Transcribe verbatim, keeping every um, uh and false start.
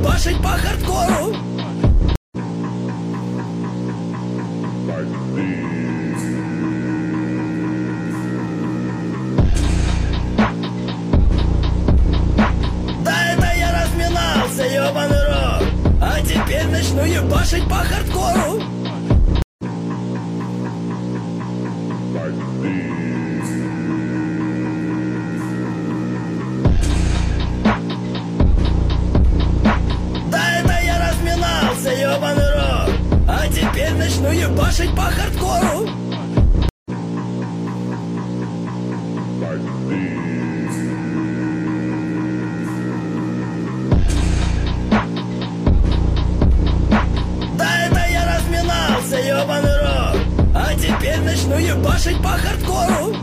ебашить по хардкору. Да это я разминался, ёбаный рот. А теперь начну ебашить по хардкору. Да это я разминался, ёбаный рот. А теперь начну ебашить по хардкору. Да это я разминался, ёбаный рот. А теперь начну ебашить по хардкору.